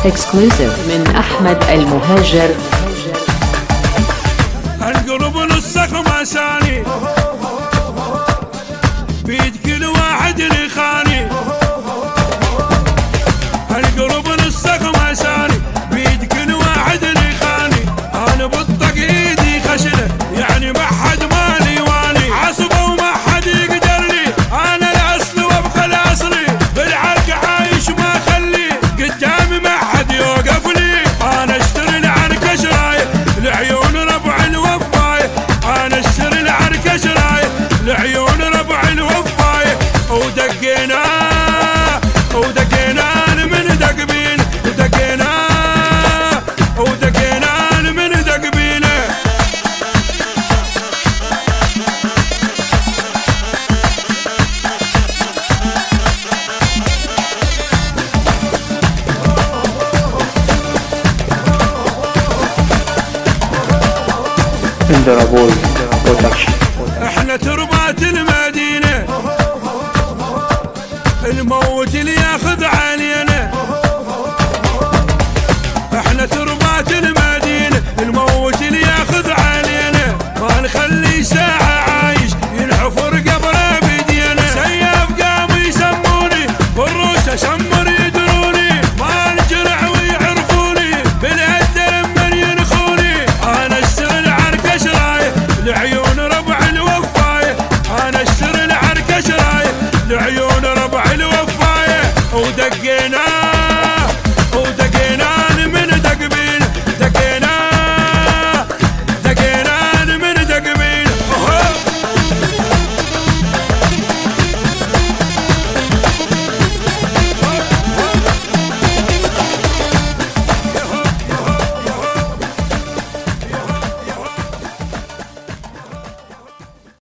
Exclusive من أحمد المهاجر. القلب نصك مساني بيد كل واحد اللي خاني. القلب نصك مساني بيد كل واحد اللي خاني. انا بطق ايدي خشنه يعني ما حد مالي واني عصبه وما حد يقدر لي. انا الاصل وابقى الاصلي بالعرق عايش ما خلي قدامي ما حد يوقف لي. انا اشتري العركه شرايه لعيون ربع الوفايه. انا اشتري العركه شرايه لعيون ربع الوفايه. ودقينا من دقبين ودقينا من دقبينه. اندرابول برودكشن. احنا تربات المدينة الموت اللي ياخذ علينا. احنا تربات المدينة الموت اللي ياخذ علينا. ما نخلي